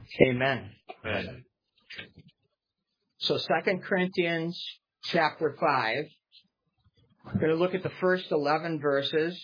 Amen. Amen. So 2 Corinthians chapter 5. We're going to look at the first 11 verses.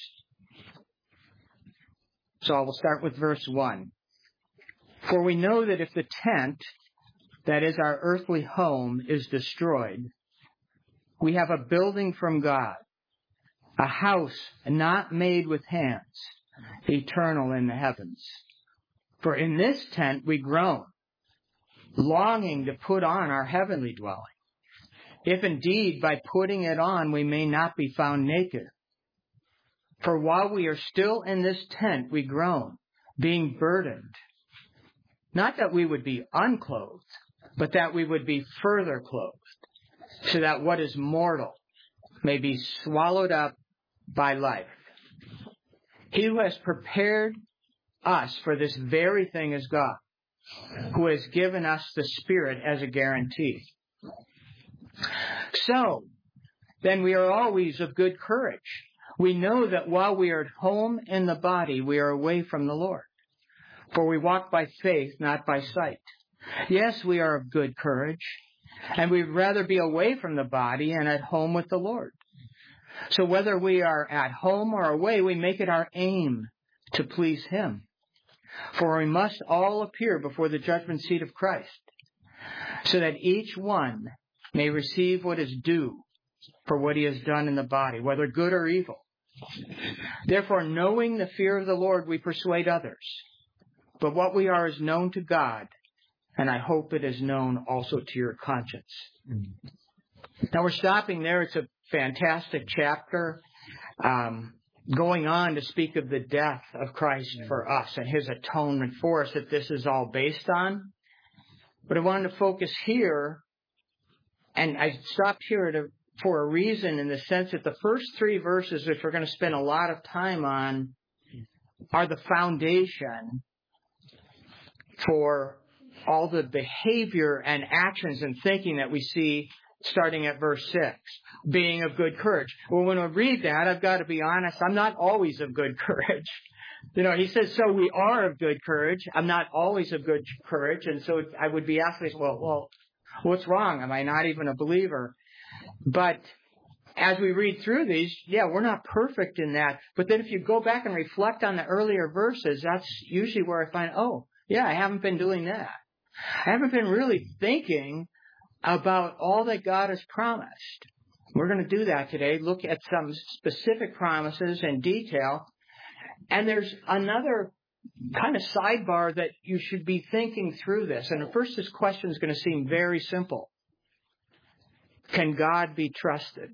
So I will start with verse 1. For we know that if the tent, that is our earthly home, is destroyed, we have a building from God, a house not made with hands, eternal in the heavens. For in this tent we groan, longing to put on our heavenly dwelling, if indeed by putting it on we may not be found naked. For while we are still in this tent we groan, being burdened, not that we would be unclothed, but that we would be further clothed, so that what is mortal may be swallowed up by life. He who has prepared us for this very thing is God, who has given us the Spirit as a guarantee. So, then we are always of good courage. We know that while we are at home in the body, we are away from the Lord. For we walk by faith, not by sight. Yes, we are of good courage, and we'd rather be away from the body and at home with the Lord. So whether we are at home or away, we make it our aim to please Him. For we must all appear before the judgment seat of Christ, so that each one may receive what is due for what he has done in the body, whether good or evil. Therefore, knowing the fear of the Lord, we persuade others. But what we are is known to God, and I hope it is known also to your conscience. Now we're stopping there. It's a fantastic chapter, going on to speak of the death of Christ for us and His atonement for us that this is all based on. But I wanted to focus here, and I stopped here for a reason, in the sense that the first 3 verses, which we're going to spend a lot of time on, are the foundation for all the behavior and actions and thinking that we see starting at verse 6, being of good courage. Well, when I read that, I've got to be honest, I'm not always of good courage. He says, so we are of good courage. I'm not always of good courage. And so I would be asking, well, what's wrong? Am I not even a believer? But as we read through these, we're not perfect in that. But then if you go back and reflect on the earlier verses, that's usually where I find, I haven't been doing that. I haven't been really thinking about all that God has promised. We're going to do that today, look at some specific promises in detail. And there's another kind of sidebar that you should be thinking through this. And at first, this question is going to seem very simple. Can God be trusted?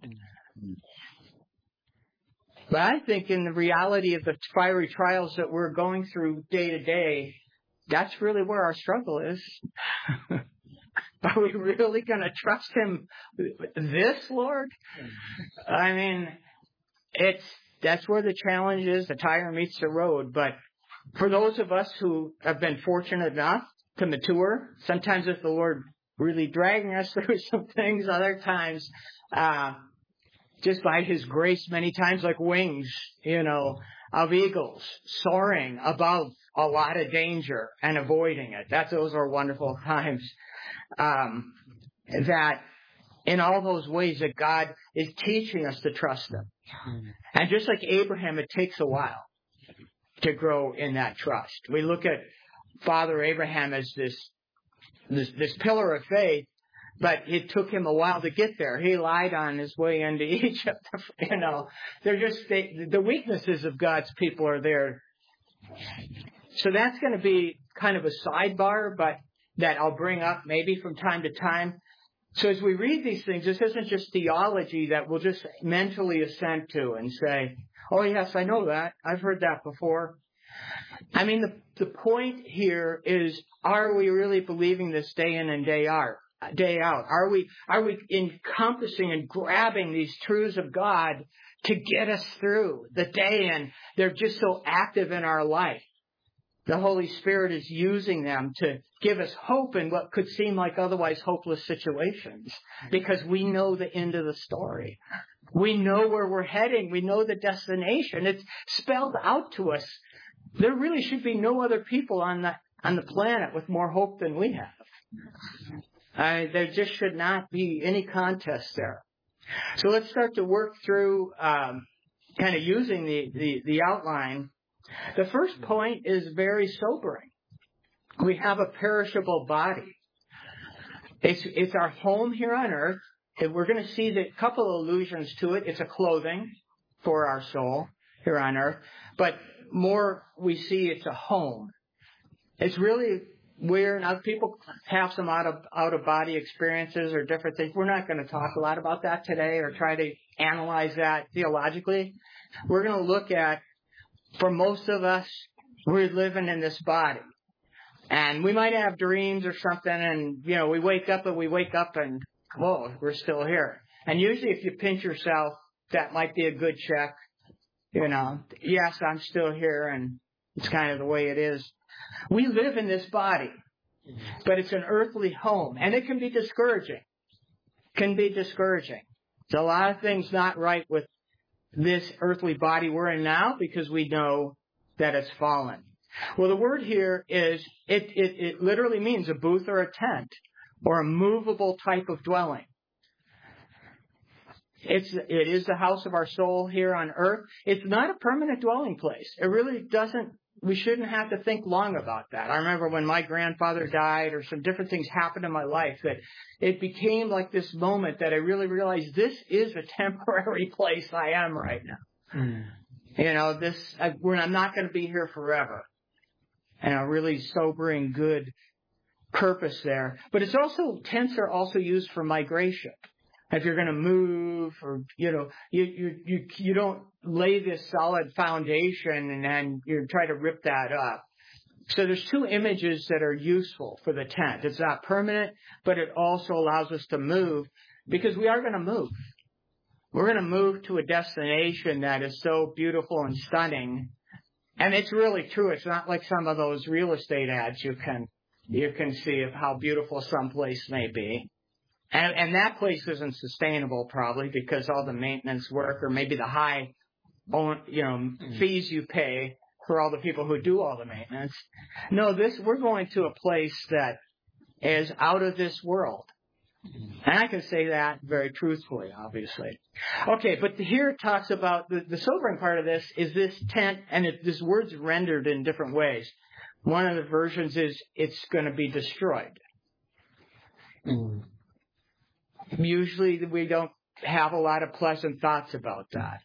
But I think in the reality of the fiery trials that we're going through day to day, that's really where our struggle is. Are we really going to trust Him this, Lord? I mean, that's where the challenge is. The tire meets the road. But for those of us who have been fortunate enough to mature, sometimes with the Lord really dragging us through some things, other times just by His grace, many times like wings, of eagles, soaring above a lot of danger and avoiding it. Those are wonderful times. That in all those ways that God is teaching us to trust Him. And just like Abraham, it takes a while to grow in that trust. We look at Father Abraham as this pillar of faith, but it took him a while to get there. He lied on his way into Egypt. They're just the weaknesses of God's people are there. So that's going to be kind of a sidebar, but that I'll bring up maybe from time to time. So as we read these things, this isn't just theology that we'll just mentally assent to and say, oh yes, I know that. I've heard that before. I mean, the point here is, are we really believing this day in and day out? Are we encompassing and grabbing these truths of God to get us through the day, and they're just so active in our life? The Holy Spirit is using them to give us hope in what could seem like otherwise hopeless situations, because we know the end of the story. We know where we're heading. We know the destination. It's spelled out to us. There really should be no other people on on the planet with more hope than we have. There just should not be any contest there. So let's start to work through kind of using the outline. The first point is very sobering. We have a perishable body. It's our home here on earth. And we're going to see a couple of allusions to it. It's a clothing for our soul here on earth. But more we see it's a home. It's really weird. Now, people have some out-of-body experiences or different things. We're not going to talk a lot about that today or try to analyze that theologically. We're going to look at, for most of us, we're living in this body. And we might have dreams or something, and, we wake up and, whoa, we're still here. And usually if you pinch yourself, that might be a good check. Yes, I'm still here, and it's kind of the way it is. We live in this body, but it's an earthly home, and it can be discouraging. There's a lot of things not right with this earthly body we're in now because we know that it's fallen. Well, the word here is, it literally means a booth or a tent or a movable type of dwelling. It is the house of our soul here on earth. It's not a permanent dwelling place. It really doesn't, we shouldn't have to think long about that. I remember when my grandfather died or some different things happened in my life that it became like this moment that I really realized this is a temporary place I am right now. I'm not going to be here forever. And a really sobering, good purpose there. But it's also, tents are also used for migration. If you're going to move, or, you don't lay this solid foundation and then you try to rip that up. So there's two images that are useful for the tent. It's not permanent, but it also allows us to move because we are going to move. We're going to move to a destination that is so beautiful and stunning. And it's really true. It's not like some of those real estate ads you can see of how beautiful some place may be. And that place isn't sustainable probably because all the maintenance work or maybe the high, fees you pay for all the people who do all the maintenance. No, we're going to a place that is out of this world. And I can say that very truthfully, obviously. Okay, but here it talks about the sobering part of this is this tent, and this word's rendered in different ways. One of the versions is it's going to be destroyed. Usually we don't have a lot of pleasant thoughts about that.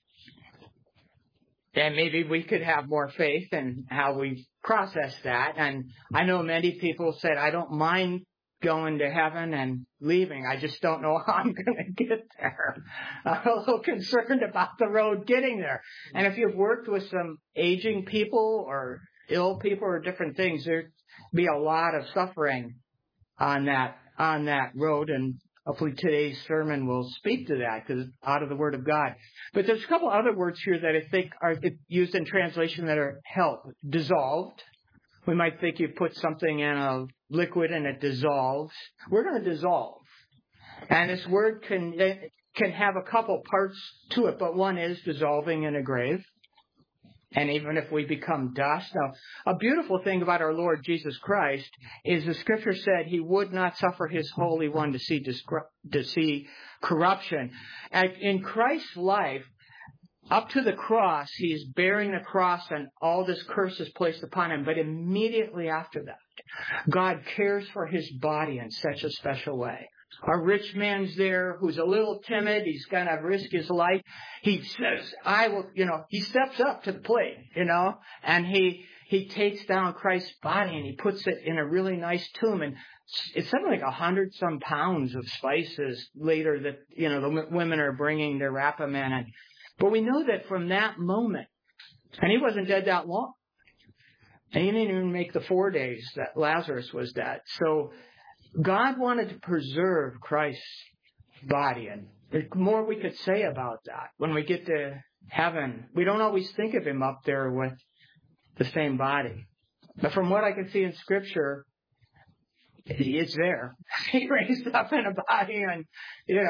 And maybe we could have more faith in how we process that. And I know many people said, I don't mind going to heaven and leaving. I just don't know how I'm going to get there. I'm a little concerned about the road getting there. And if you've worked with some aging people or ill people or different things, there'd be a lot of suffering on that road. And hopefully today's sermon will speak to that because it's out of the Word of God. But there's a couple other words here that I think are used in translation that are help. Dissolved. We might think you put something in a liquid and it dissolves. We're going to dissolve. And this word can have a couple parts to it, but one is dissolving in a grave. And even if we become dust. Now, a beautiful thing about our Lord Jesus Christ is the Scripture said He would not suffer His Holy One to see corruption. And in Christ's life, up to the cross, He's bearing the cross and all this curse is placed upon Him. But immediately after that, God cares for His body in such a special way. A rich man's there who's a little timid. He's going to risk his life. He says, I will, he steps up to the plate, and he takes down Christ's body and he puts it in a really nice tomb. And it's something like 100-some pounds of spices later that, the women are bringing to wrap him in. But we know that from that moment, and he wasn't dead that long. And he didn't even make the 4 days that Lazarus was dead. So God wanted to preserve Christ's body. And there's more we could say about that. When we get to heaven, we don't always think of Him up there with the same body. But from what I can see in Scripture, it's there. He raised up in a body and,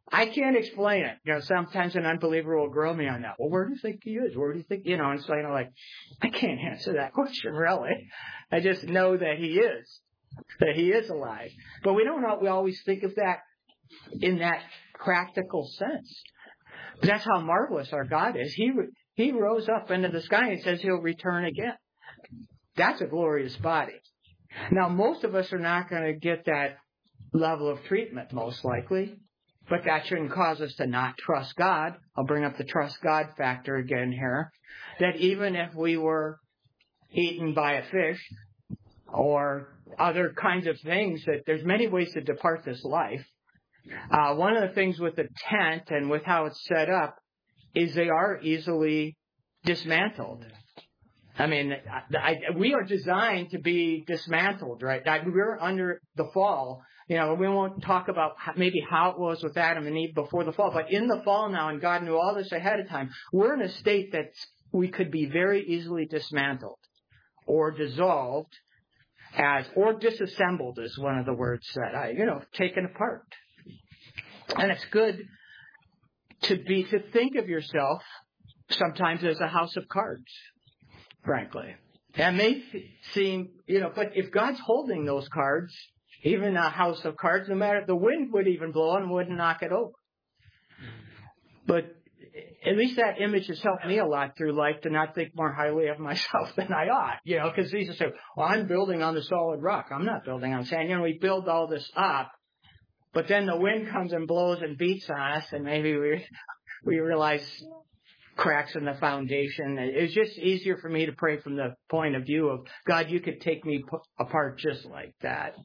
I can't explain it. Sometimes an unbeliever will grill me on that. Well, where do you think he is? Where do you think, and so like, I can't answer that question, really. I just know that he is alive. But we always think of that in that practical sense. But that's how marvelous our God is. He rose up into the sky and says he'll return again. That's a glorious body. Now, most of us are not going to get that level of treatment, most likely. But that shouldn't cause us to not trust God. I'll bring up the trust God factor again here. That even if we were eaten by a fish or other kinds of things, that there's many ways to depart this life. One of the things with the tent and with how it's set up is they are easily dismantled. I mean, we are designed to be dismantled, right? We're under the fall. We won't talk about maybe how it was with Adam and Eve before the fall, but in the fall now, and God knew all this ahead of time, we're in a state that we could be very easily dismantled or dissolved or disassembled, is one of the words said, taken apart. And it's good to think of yourself sometimes as a house of cards, frankly. That may seem, but if God's holding those cards, even a house of cards, no matter, the wind would even blow and wouldn't knock it over. But at least that image has helped me a lot through life to not think more highly of myself than I ought. Because Jesus said, well, I'm building on the solid rock. I'm not building on sand. We build all this up, but then the wind comes and blows and beats on us, and maybe we realize cracks in the foundation. It's just easier for me to pray from the point of view of, God, you could take me apart just like that.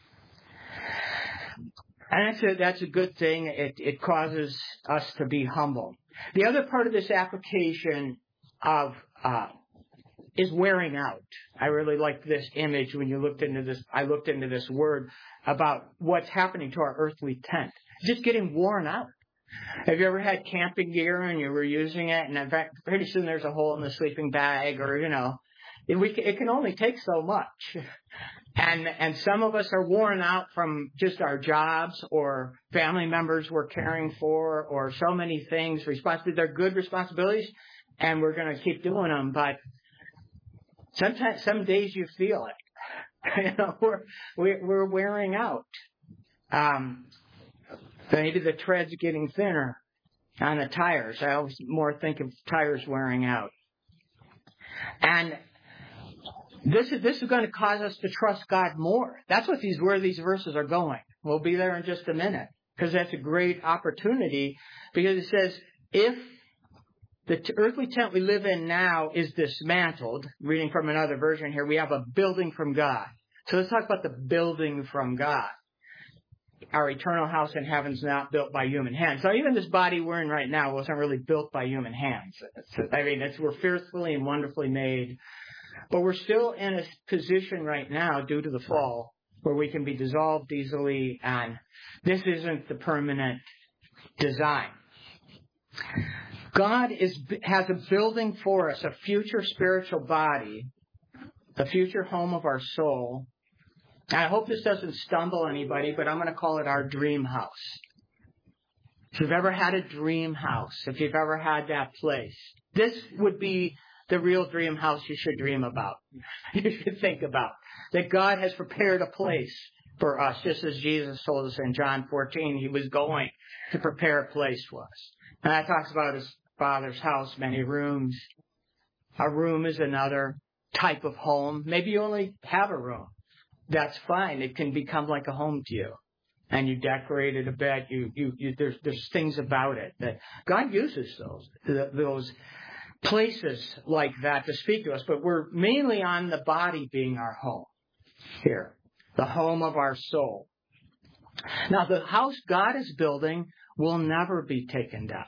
And that's a good thing. It causes us to be humble. The other part of this application of is wearing out. I really like this image when you looked into this. I looked into this word about what's happening to our earthly tent. Just getting worn out. Have you ever had camping gear and you were using it, and in fact, pretty soon there's a hole in the sleeping bag, or it can only take so much. And some of us are worn out from just our jobs or family members we're caring for, or so many things. They're good responsibilities, and we're going to keep doing them. But sometimes, some days you feel it. We're wearing out. Maybe the tread's getting thinner on the tires. I always more think of tires wearing out. And this is going to cause us to trust God more. That's where these verses are going. We'll be there in just a minute, because that's a great opportunity, because it says, if the earthly tent we live in now is dismantled, reading from another version here, we have a building from God. So let's talk about the building from God. Our eternal house in heaven is not built by human hands. So even this body we're in right now wasn't really built by human hands. We're fearfully and wonderfully made. But we're still in a position right now, due to the fall, where we can be dissolved easily, and this isn't the permanent design. God has a building for us, a future spiritual body, a future home of our soul. I hope this doesn't stumble anybody, but I'm going to call it our dream house. If you've ever had a dream house, if you've ever had that place, this would be the real dream house you should dream about. You should think about. That God has prepared a place for us, just as Jesus told us in John 14, he was going to prepare a place for us. And that talks about his Father's house, many rooms. A room is another type of home. Maybe you only have a room. That's fine. It can become like a home to you. And you decorate it a bit. There's things about it that God uses those places like that to speak to us. But we're mainly on the body being our home here, the home of our soul. Now, the house God is building will never be taken down.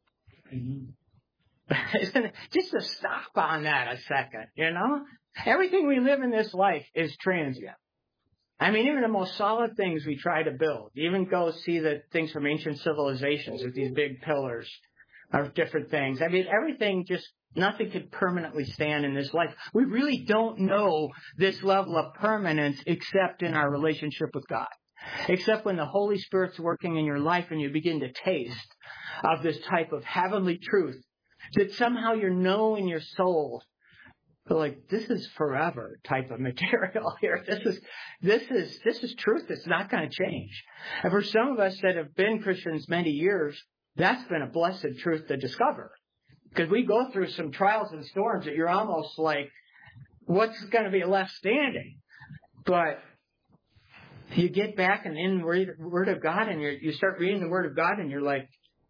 Just to stop on that a second, everything we live in this life is transient. Even the most solid things we try to build, even go see the things from ancient civilizations with these big pillars of different things. Everything nothing could permanently stand in this life. We really don't know this level of permanence except in our relationship with God. except when the Holy Spirit's working in your life and you begin to taste of this type of heavenly truth that somehow you know in your soul, like, this is forever type of material here. This is truth. It's not going to change. And for some of us that have been Christians many years, that's been a blessed truth to discover. Because we go through some trials and storms that you're almost like, what's going to be left standing? But you get back and in the Word of God, and you start reading the Word of God, and you're like,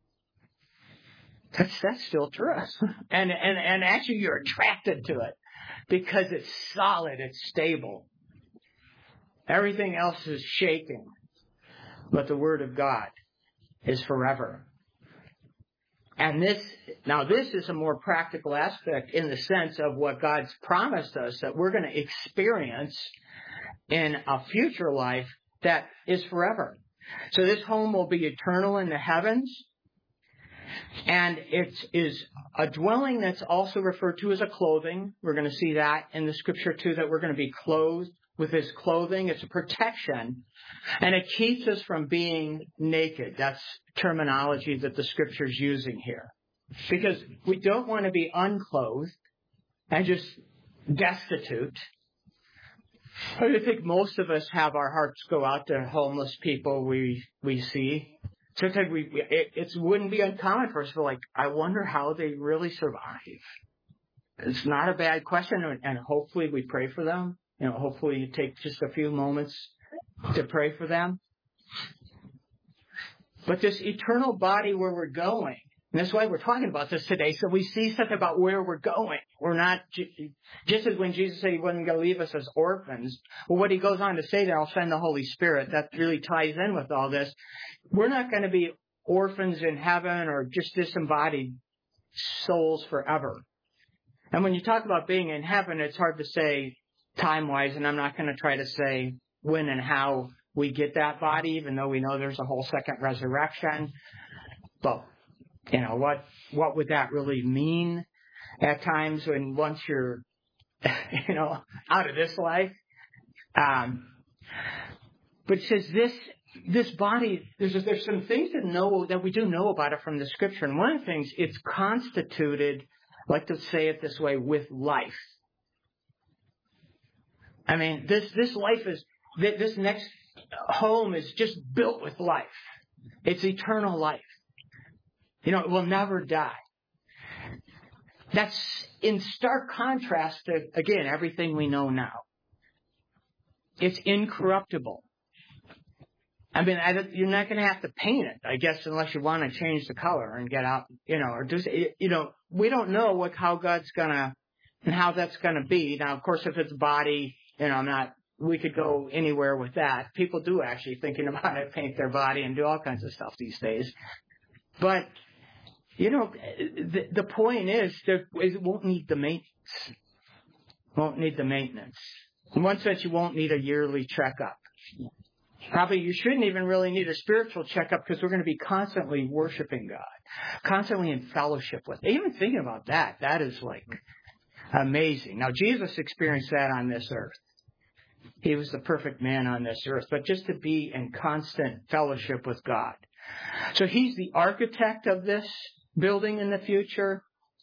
that's still true. And actually you're attracted to it because it's solid, it's stable. Everything else is shaking, but the Word of God is forever. And this is a more practical aspect in the sense of what God's promised us that we're going to experience in a future life that is forever. So this home will be eternal in the heavens. And it is a dwelling that's also referred to as a clothing. We're going to see that in the scripture too, that we're going to be clothed with His clothing. It's a protection. And it keeps us from being naked. That's terminology that the scripture's using here. Because we don't want to be unclothed and just destitute. I think most of us have our hearts go out to homeless people we see. Sometimes it wouldn't be uncommon for us to feel like, I wonder how they really survive. It's not a bad question, and hopefully we pray for them. Hopefully you take just a few moments to pray for them. But this eternal body where we're going, and that's why we're talking about this today, so we see something about where we're going. We're not, just as when Jesus said He wasn't going to leave us as orphans, well, what He goes on to say there, I'll send the Holy Spirit, that really ties in with all this. We're not going to be orphans in heaven or just disembodied souls forever. And when you talk about being in heaven, it's hard to say time-wise, and I'm not going to try to say when and how we get that body, even though we know there's a whole second resurrection. But, what would that really mean at times when once you're, out of this life? But it says this body, there's some things that we do know about it from the scripture. And one of the things, it's constituted, I like to say it this way, with life. I mean, this life is, this next home is just built with life. It's eternal life. It will never die. That's in stark contrast to, again, everything we know now. It's incorruptible. I mean, you're not going to have to paint it, I guess, unless you want to change the color and get out, or do, we don't know how God's going to, and how that's going to be. Now, of course, if it's body, we could go anywhere with that. People do actually, thinking about it, paint their body and do all kinds of stuff these days. But, the point is that it won't need the maintenance. Won't need the maintenance. In one sense, you won't need a yearly checkup. Probably you shouldn't even really need a spiritual checkup because we're going to be constantly worshiping God, constantly in fellowship with Him. Even thinking about that is like amazing. Now, Jesus experienced that on this earth. He was the perfect man on this earth, but just to be in constant fellowship with God. So He's the architect of this building in the future.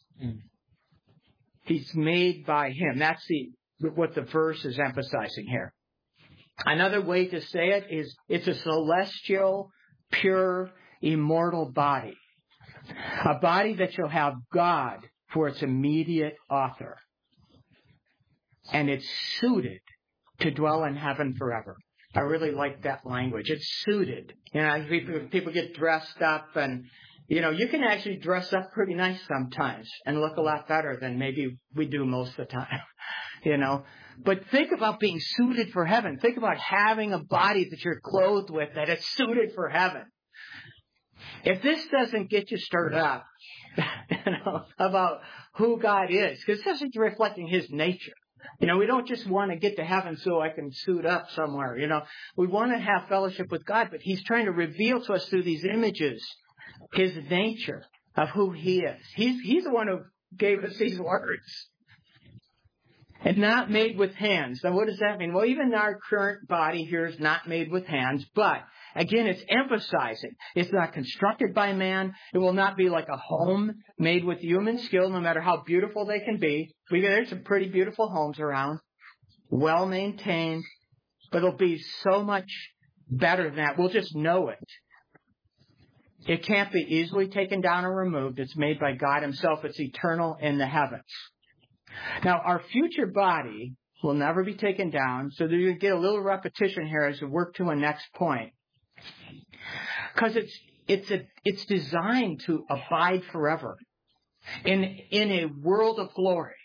He's made by Him. That's what the verse is emphasizing here. Another way to say it is it's a celestial, pure, immortal body. A body that shall have God for its immediate author. And it's suited to dwell in heaven forever. I really like that language. It's suited. People get dressed up and, you can actually dress up pretty nice sometimes and look a lot better than maybe we do most of the time, But think about being suited for heaven. Think about having a body that you're clothed with, that it's suited for heaven. If this doesn't get you stirred up, about who God is, because this is reflecting His nature. We don't just want to get to heaven so I can suit up somewhere. We want to have fellowship with God, but He's trying to reveal to us through these images His nature of who He is. He's the one who gave us these words. And not made with hands. Now what does that mean? Well, even our current body here is not made with hands, but again, it's emphasizing it's not constructed by man. It will not be like a home made with human skill, no matter how beautiful they can be. There's some pretty beautiful homes around, well maintained, but it'll be so much better than that. We'll just know it. It can't be easily taken down or removed. It's made by God Himself. It's eternal in the heavens. Now, our future body will never be taken down, so that you get a little repetition here as we work to a next point. Because it's designed to abide forever in a world of glory.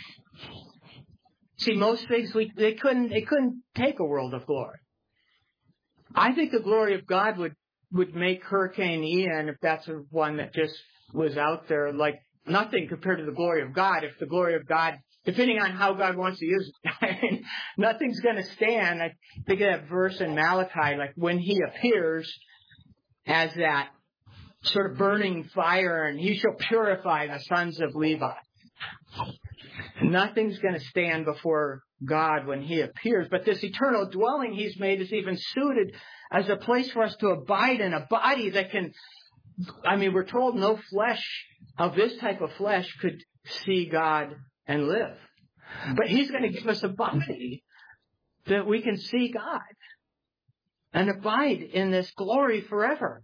See, most things they couldn't take a world of glory. I think the glory of God would make Hurricane Ian, if that's one that just was out there, like nothing compared to the glory of God. If the glory of God, depending on how God wants to use it, nothing's going to stand. I think of that verse in Malachi, like when He appears as that sort of burning fire, and He shall purify the sons of Levi. Nothing's going to stand before God when He appears. But this eternal dwelling He's made is even suited as a place for us to abide in, a body that can, we're told no flesh of this type of flesh could see God and live. But He's going to give us a body that we can see God and abide in this glory forever.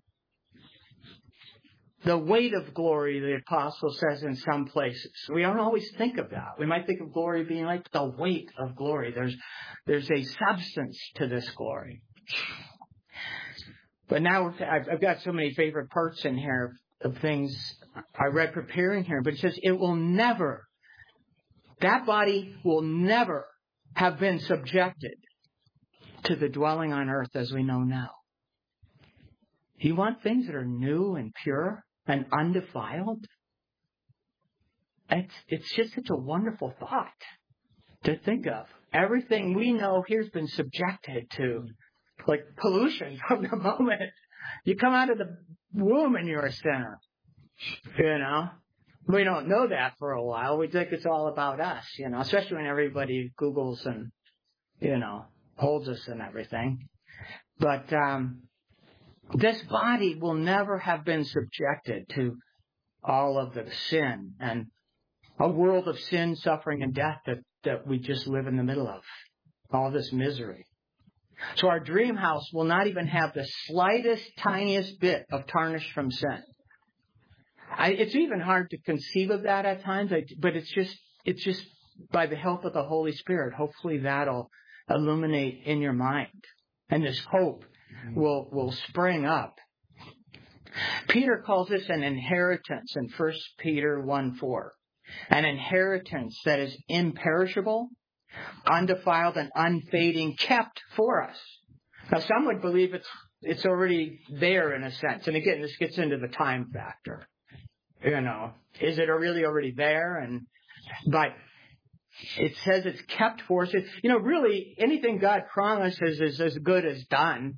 The weight of glory, the apostle says in some places. We don't always think of that. We might think of glory being like the weight of glory. There's a substance to this glory. But now I've got so many favorite parts in here of things I read preparing here. But it says that body will never have been subjected to the dwelling on earth as we know now. You want things that are new and pure and undefiled? It's just such a wonderful thought to think of. Everything we know here's been subjected to, like pollution from the moment you come out of the womb and you're a sinner. We don't know that for a while. We think it's all about us, especially when everybody Googles and, holds us and everything. But this body will never have been subjected to all of the sin and a world of sin, suffering, and death that we just live in the middle of. All this misery. So our dream house will not even have the slightest, tiniest bit of tarnish from sin. It's even hard to conceive of that at times, but it's just by the help of the Holy Spirit. Hopefully that'll illuminate in your mind, and this hope will spring up. Peter calls this an inheritance in 1 Peter 1:4. An inheritance that is imperishable, undefiled, and unfading, kept for us. Now some would believe it's already there in a sense. And again, this gets into the time factor. Is it really already there? But it says it's kept for us. Really anything God promises is as good as done.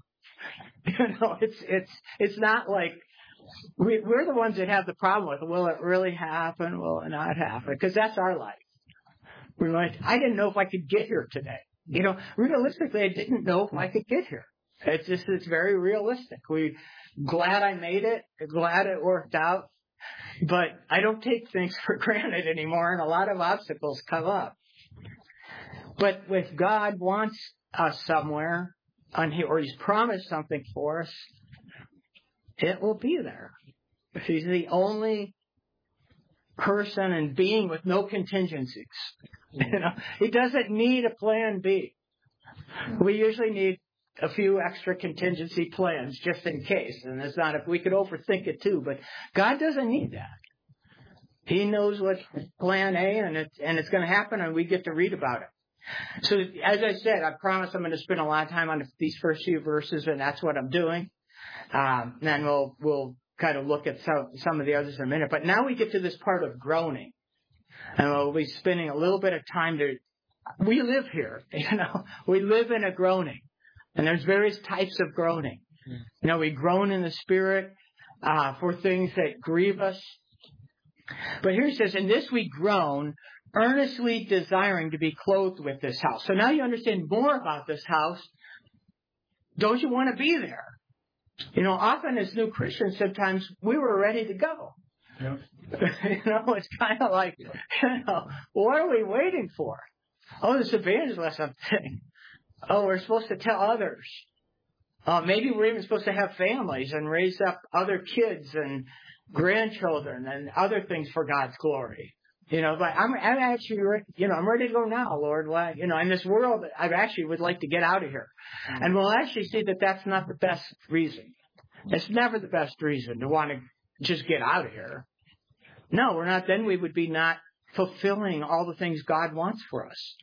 It's not like we're the ones that have the problem with, will it really happen? Will it not happen? Because that's our life. We're like, I didn't know if I could get here today. Realistically, I didn't know if I could get here. It's very realistic. Glad I made it. Glad it worked out. But I don't take things for granted anymore, and a lot of obstacles come up. But if God wants us somewhere, or He's promised something for us, it will be there. If He's the only person and being with no contingencies. He doesn't need a plan B. We usually need a few extra contingency plans just in case. And it's not, if we could overthink it too, but God doesn't need that. He knows what plan A and it's going to happen, and we get to read about it. So as I said, I promise I'm going to spend a lot of time on these first few verses, and that's what I'm doing. Then we'll kind of look at some of the others in a minute. But now we get to this part of groaning. And we'll be spending a little bit of time we live here, we live in a groaning. And there's various types of groaning. We groan in the Spirit for things that grieve us. But here he says, in this we groan, earnestly desiring to be clothed with this house. So now you understand more about this house. Don't you want to be there? Often as new Christians, sometimes we were ready to go. Yeah. It's kind of like, what are we waiting for? Oh, this evangelism thing. Oh, we're supposed to tell others. Maybe we're even supposed to have families and raise up other kids and grandchildren and other things for God's glory. But I'm actually, I'm ready to go now, Lord. In this world, I actually would like to get out of here. And we'll actually see that that's not the best reason. It's never the best reason to want to just get out of here. No, we're not. Then we would be not fulfilling all the things God wants for us.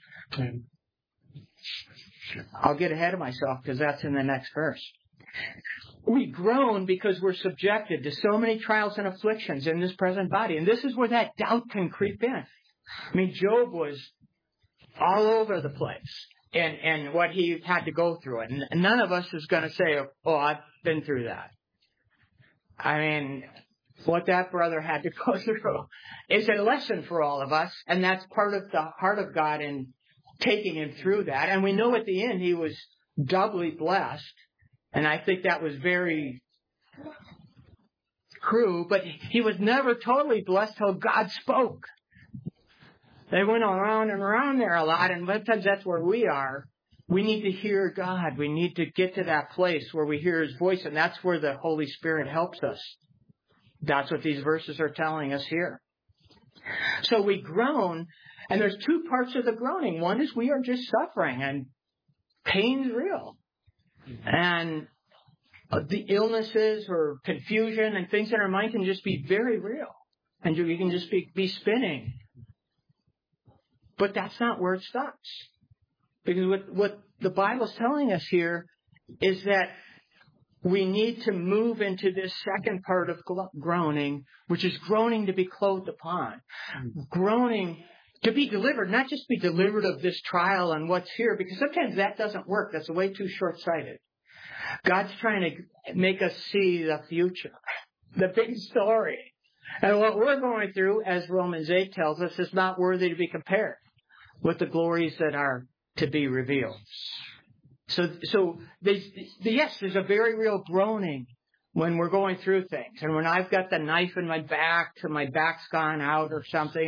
I'll get ahead of myself because that's in the next verse. We groan because we're subjected to so many trials and afflictions in this present body. And this is where that doubt can creep in. Job was all over the place and what he had to go through. And none of us is going to say, oh, I've been through that. What that brother had to go through is a lesson for all of us. And that's part of the heart of God in taking him through that. And we know at the end he was doubly blessed. And I think that was very true. But he was never totally blessed till God spoke. They went around and around there a lot. And sometimes that's where we are. We need to hear God. We need to get to that place where we hear his voice. And that's where the Holy Spirit helps us. That's what these verses are telling us here. So we groan. And there's two parts of the groaning. One is we are just suffering and pain's real. And the illnesses or confusion and things in our mind can just be very real. And you can just be spinning. But that's not where it stops. Because what the Bible's telling us here is that we need to move into this second part of groaning, which is groaning to be clothed upon. Groaning to be delivered, not just be delivered of this trial and what's here, because sometimes that doesn't work. That's way too short-sighted. God's trying to make us see the future, the big story. And what we're going through, as Romans 8 tells us, is not worthy to be compared with the glories that are to be revealed. So yes, there's a very real groaning when we're going through things. And when I've got the knife in my back, till my back's gone out or something,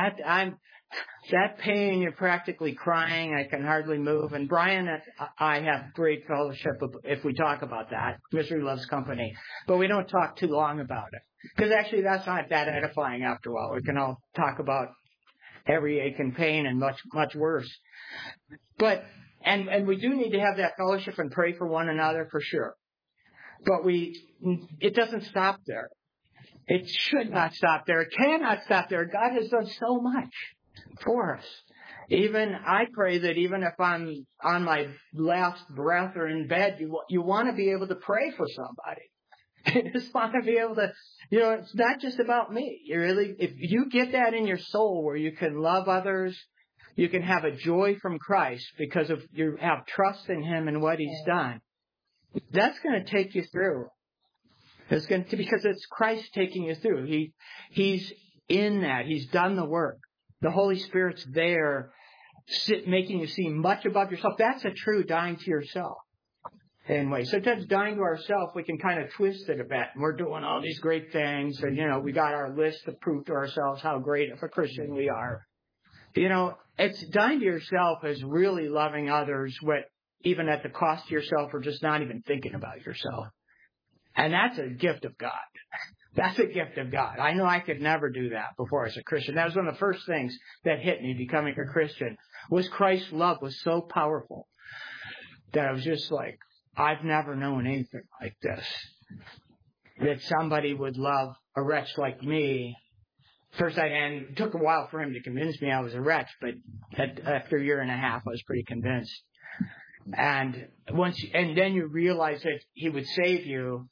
that pain, you're practically crying. I can hardly move. And Brian and I have great fellowship if we talk about that. Misery loves company. But we don't talk too long about it. Because actually that's not that edifying after a while. We can all talk about every ache and pain and much, much worse. But, and we do need to have that fellowship and pray for one another for sure. But it doesn't stop there. It should not stop there. It cannot stop there. God has done so much for us. I pray that even if I'm on my last breath or in bed, you want to be able to pray for somebody. You just want to be able to, it's not just about me. If you get that in your soul where you can love others, you can have a joy from Christ because you have trust in him and what he's done. That's going to take you through. Because it's Christ taking you through. He's in that. He's done the work. The Holy Spirit's there, making you see much above yourself. That's a true dying to yourself. Anyway, sometimes dying to ourselves, we can kind of twist it a bit. And we're doing all these great things. And, we got our list to prove to ourselves how great of a Christian we are. It's dying to yourself is really loving others, even at the cost to yourself or just not even thinking about yourself. And that's a gift of God. That's a gift of God. I know I could never do that before as a Christian. That was one of the first things that hit me becoming a Christian, was Christ's love was so powerful that I was just like, I've never known anything like this. That somebody would love a wretch like me. First, and it took a while for him to convince me I was a wretch, but after a year and a half, I was pretty convinced. And then you realize that he would save you.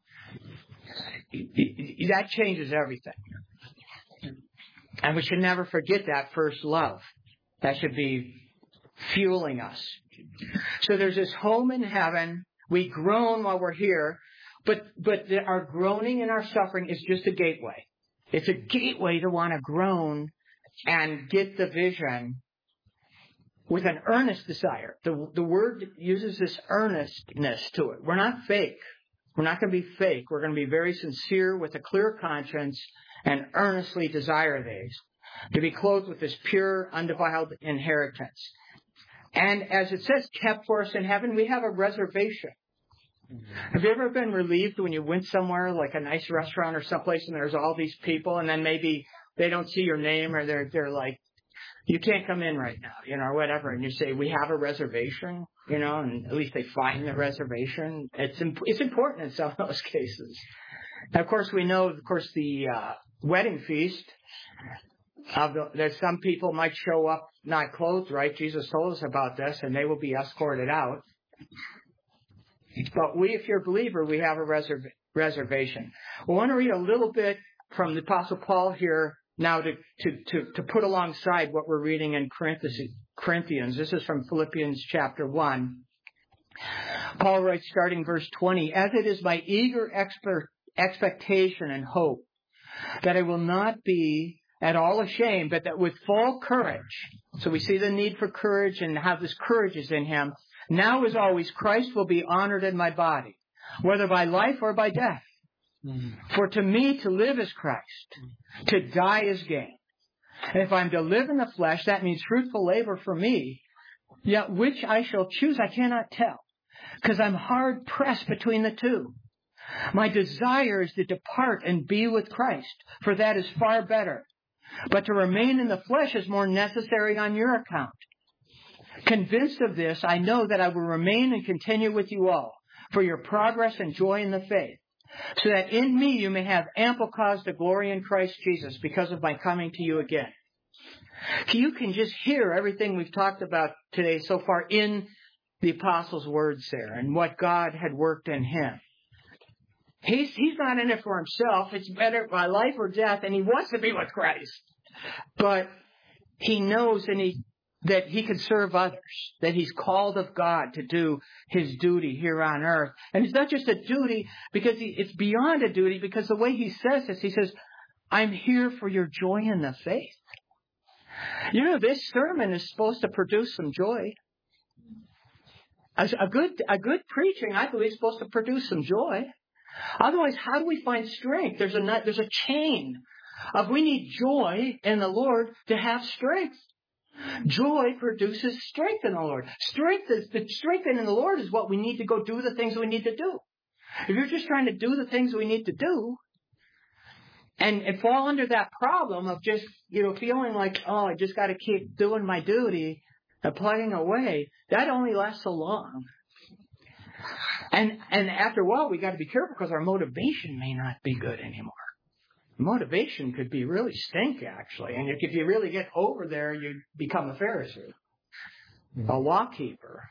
That changes everything. And we should never forget that first love. That should be fueling us. So there's this home in heaven. We groan while we're here, but our groaning and our suffering is just a gateway. It's a gateway to want to groan and get the vision with an earnest desire. The word uses this earnestness to it. We're not fake. We're not going to be fake. We're going to be very sincere with a clear conscience and earnestly desire these, to be clothed with this pure, undefiled inheritance. And as it says, kept for us in heaven, we have a reservation. Have you ever been relieved when you went somewhere, like a nice restaurant or someplace, and there's all these people, and then maybe they don't see your name, or they're like, you can't come in right now, or whatever, and you say, we have a reservation, and at least they find the reservation. It's important in some of those cases. Now, of course, we know, the wedding feast, that some people might show up not clothed, right? Jesus told us about this, and they will be escorted out. But if you're a believer, we have a reservation. We want to read a little bit from the Apostle Paul here now to put alongside what we're reading in Corinthians. This is from Philippians chapter 1. Paul writes, starting verse 20, as it is my eager expectation and hope that I will not be at all ashamed, but that with full courage, so we see the need for courage and how this courage is in him, now as always Christ will be honored in my body, whether by life or by death. For to me to live is Christ, to die is gain. And if I'm to live in the flesh, that means fruitful labor for me. Yet which I shall choose I cannot tell, because I'm hard pressed between the two. My desire is to depart and be with Christ, for that is far better. But to remain in the flesh is more necessary on your account. Convinced of this, I know that I will remain and continue with you all for your progress and joy in the faith, so that in me you may have ample cause to glory in Christ Jesus because of my coming to you again. You can just hear everything we've talked about today so far in the apostle's words there and what God had worked in him. He's not in it for himself. It's better by life or death, and he wants to be with Christ. But he knows that he can serve others, that he's called of God to do his duty here on earth. And it's not just a duty, because it's beyond a duty, because the way he says this, he says, I'm here for your joy in the faith. This sermon is supposed to produce some joy. A good preaching, I believe, is supposed to produce some joy. Otherwise, how do we find strength? There's a chain of we need joy in the Lord to have strength. Joy produces strength in the Lord. Strength in the Lord is what we need to go do the things we need to do. If you're just trying to do the things we need to do, and fall under that problem of just feeling like, I just got to keep doing my duty and plugging away, that only lasts so long. And after a while, we got to be careful, because our motivation may not be good anymore. Motivation could be really stink, actually. And if you really get over there, you become a Pharisee, a law keeper.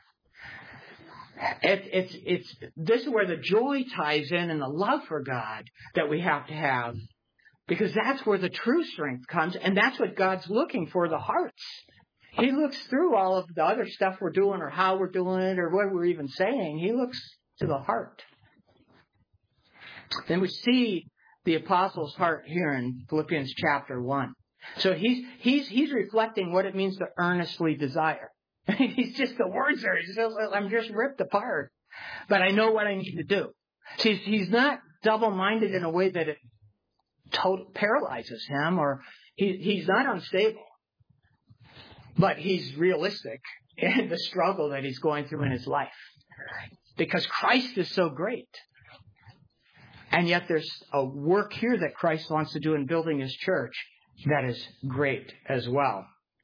This is where the joy ties in and the love for God that we have to have, because that's where the true strength comes, and that's what God's looking for, the hearts. He looks through all of the other stuff we're doing or how we're doing it or what we're even saying. He looks to the heart. Then we see the apostle's heart here in Philippians chapter 1. So he's reflecting what it means to earnestly desire. He's just the words there. He says, I'm just ripped apart, but I know what I need to do. See, he's not double-minded in a way that it paralyzes him, or he's not unstable, but he's realistic in the struggle that he's going through in his life, because Christ is so great. And yet there's a work here that Christ wants to do in building his church that is great as well.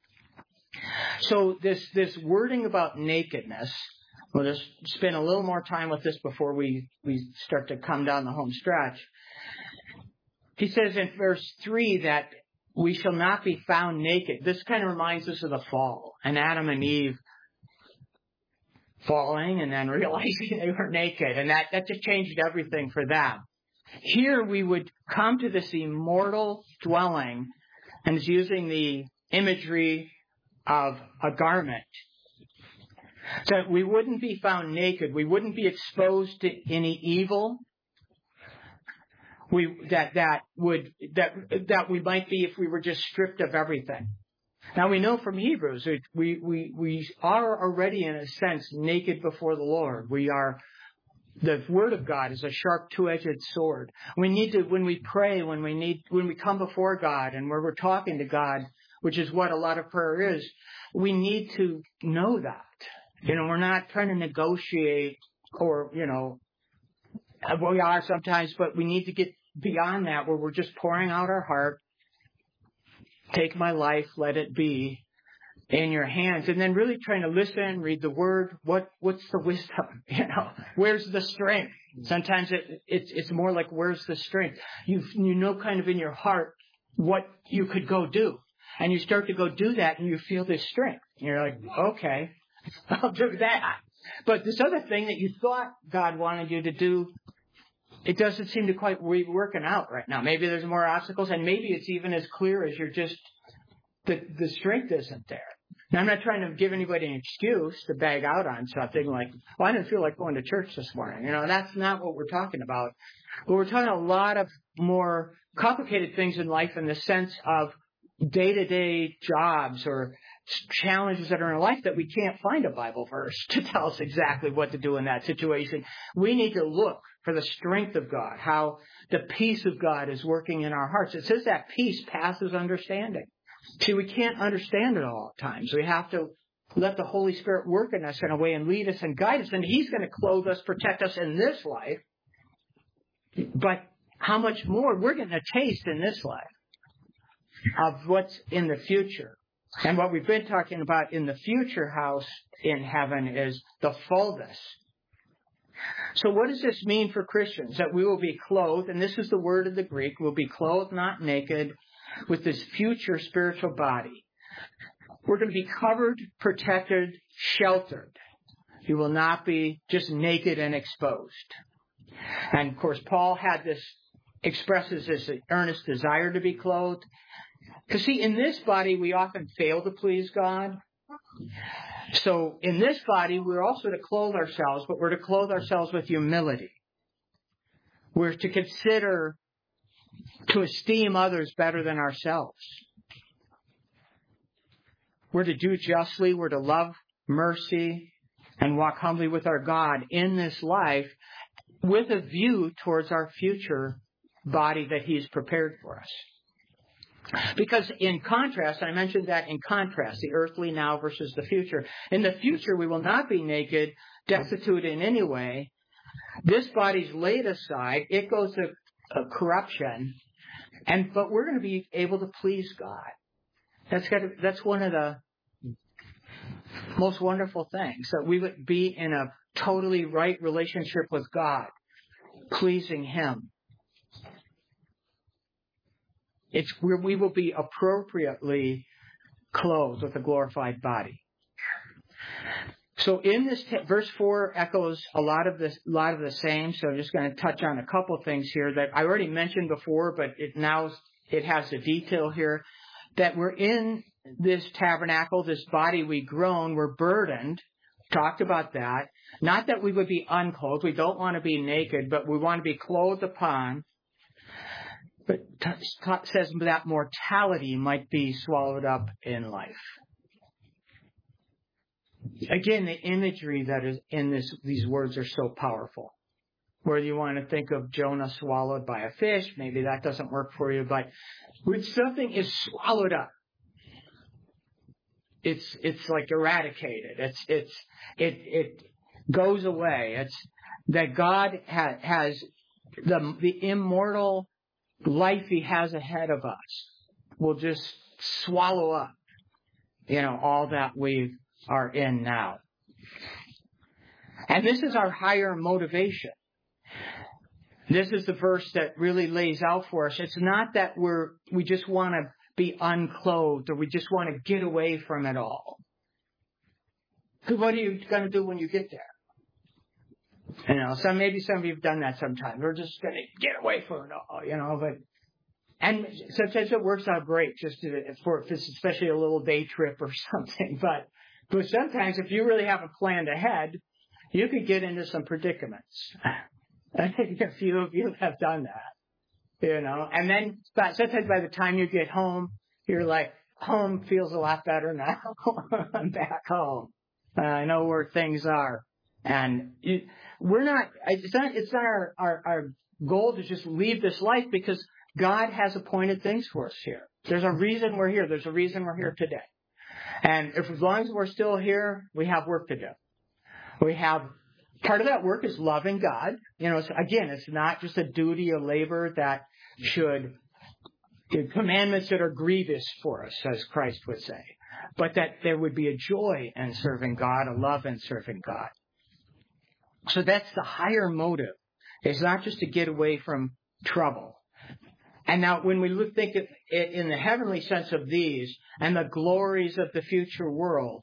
So this wording about nakedness, we'll just spend a little more time with this before we start to come down the home stretch. He says in verse 3 that we shall not be found naked. This kind of reminds us of the fall, and Adam and Eve falling and then realizing they were naked, and that just changed everything for them. Here we would come to this immortal dwelling, and it's using the imagery of a garment. So we wouldn't be found naked. We wouldn't be exposed to any evil that we might be if we were just stripped of everything. Now we know from Hebrews we are already in a sense naked before the Lord. The Word of God is a sharp two-edged sword. We need to, when we pray, when we come before God and where we're talking to God, which is what a lot of prayer is, we need to know that. We're not trying to negotiate or, we are sometimes, but we need to get beyond that where we're just pouring out our heart. Take my life, let it be in your hands, and then really trying to listen, read the Word. What's the wisdom? Where's the strength? Sometimes it's more like, where's the strength? You kind of in your heart what you could go do, and you start to go do that, and you feel this strength. And you're like, okay, I'll do that. But this other thing that you thought God wanted you to do, it doesn't seem to quite be working out right now. Maybe there's more obstacles, and maybe it's even as clear as you're just the strength isn't there. Now, I'm not trying to give anybody an excuse to bag out on something like, I didn't feel like going to church this morning. That's not what we're talking about. But we're talking a lot of more complicated things in life in the sense of day-to-day jobs or challenges that are in our life that we can't find a Bible verse to tell us exactly what to do in that situation. We need to look for the strength of God, how the peace of God is working in our hearts. It says that peace passes understanding. See, we can't understand it all at times. We have to let the Holy Spirit work in us in a way and lead us and guide us. And He's going to clothe us, protect us in this life. But how much more? We're getting a taste in this life of what's in the future. And what we've been talking about in the future house in heaven is the fullness. So what does this mean for Christians? That we will be clothed, and this is the word of the Greek, we'll be clothed, not naked, with this future spiritual body. We're going to be covered, protected, sheltered. You will not be just naked and exposed. And of course, Paul expresses this earnest desire to be clothed. Because see, in this body, we often fail to please God. So in this body, we're also to clothe ourselves, but we're to clothe ourselves with humility. We're to consider, to esteem others better than ourselves. We're to do justly, we're to love mercy, and walk humbly with our God in this life with a view towards our future body that He's prepared for us. Because in contrast, I mentioned that in contrast, the earthly now versus the future. In the future, we will not be naked, destitute in any way. This body's laid aside. It goes to corruption. But we're going to be able to please God. That's one of the most wonderful things, that we would be in a totally right relationship with God, pleasing Him. It's where we will be appropriately clothed with a glorified body. So in this verse 4 echoes a lot of the same. So I'm just going to touch on a couple things here that I already mentioned before, but it has the detail here that we're in this tabernacle, this body we groan, we're burdened. Talked about that. Not that we would be unclothed. We don't want to be naked, but we want to be clothed upon. But says that mortality might be swallowed up in life. Again, the imagery that is in these words are so powerful. Whether you want to think of Jonah swallowed by a fish, maybe that doesn't work for you, but when something is swallowed up, it's like eradicated. It goes away. It's that God has the immortal life He has ahead of us will just swallow up, all that we are in now. And this is our higher motivation. This is the verse that really lays out for us. It's not that we just want to be unclothed or we just want to get away from it all. What are you going to do when you get there? Maybe some of you have done that sometimes. We're just going to get away from it all, and sometimes it works out great just for especially a little day trip or something. But sometimes if you really haven't planned ahead, you could get into some predicaments. I think a few of you have done that. And then sometimes by the time you get home, you're like, home feels a lot better now. I'm back home. I know where things are. And it's not our goal to just leave this life, because God has appointed things for us here. There's a reason we're here. There's a reason we're here today. And as long as we're still here, we have work to do. Part of that work is loving God. Again, it's not just a duty, a labor that should, commandments that are grievous for us, as Christ would say, but that there would be a joy in serving God, a love in serving God. So that's the higher motive. It's not just to get away from trouble. And now when we think of it in the heavenly sense of these and the glories of the future world,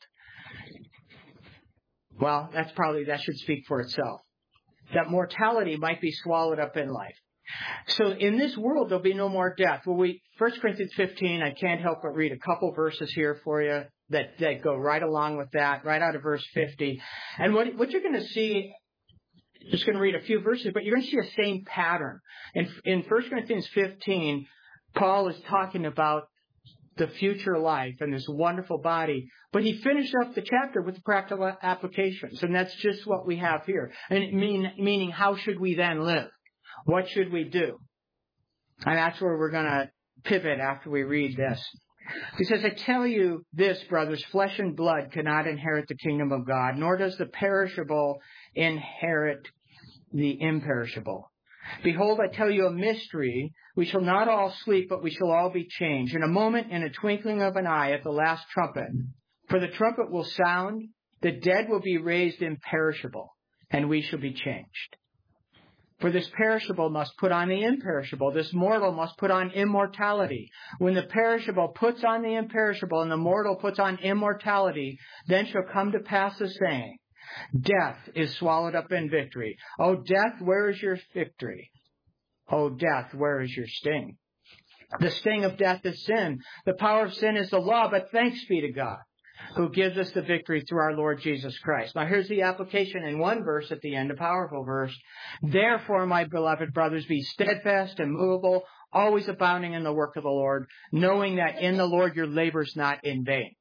well, that should speak for itself. That mortality might be swallowed up in life. So in this world, there'll be no more death. 1 Corinthians 15, I can't help but read a couple verses here for you that go right along with that, right out of verse 50. And what you're going to see, just going to read a few verses, but you're going to see a same pattern. In 1 Corinthians 15, Paul is talking about the future life and this wonderful body, but he finished up the chapter with practical applications, and that's just what we have here. And meaning, how should we then live? What should we do? And that's where we're going to pivot after we read this. He says, I tell you this, brothers, flesh and blood cannot inherit the kingdom of God, nor does the perishable inherit the imperishable. Behold, I tell you a mystery. We shall not all sleep, but we shall all be changed. In a moment, in a twinkling of an eye, at the last trumpet. For the trumpet will sound, the dead will be raised imperishable, and we shall be changed. For this perishable must put on the imperishable. This mortal must put on immortality. When the perishable puts on the imperishable, and the mortal puts on immortality, then shall come to pass the saying, death is swallowed up in victory. O death, where is your victory? O death, where is your sting? The sting of death is sin. The power of sin is the law, but thanks be to God, who gives us the victory through our Lord Jesus Christ. Now here's the application in one verse at the end, a powerful verse. Therefore, my beloved brothers, be steadfast and immovable, always abounding in the work of the Lord, knowing that in the Lord your labor is not in vain.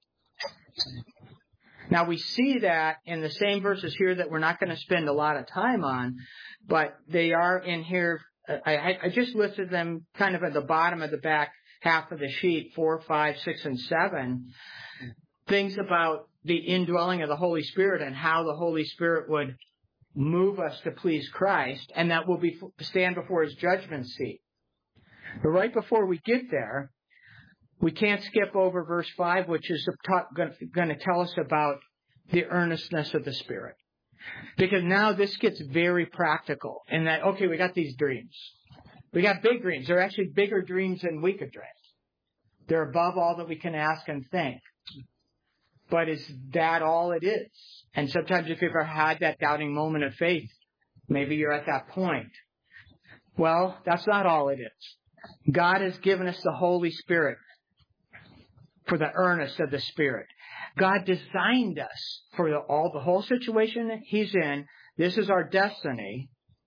Now we see that in the same verses here that we're not going to spend a lot of time on, but they are in here. I just listed them kind of at the bottom of the back half of the sheet, 4, 5, 6, and 7. Things about the indwelling of the Holy Spirit and how the Holy Spirit would move us to please Christ, and that will stand before His judgment seat. But right before we get there, we can't skip over verse 5, which is going to tell us about the earnestness of the Spirit. Because now this gets very practical in that, okay, we got these dreams. We got big dreams. They're actually bigger dreams than we could dream. They're above all that we can ask and think. But is that all it is? And sometimes if you've ever had that doubting moment of faith, maybe you're at that point. Well, that's not all it is. God has given us the Holy Spirit for the earnest of the Spirit. God designed us for the whole situation that He's in. This is our destiny.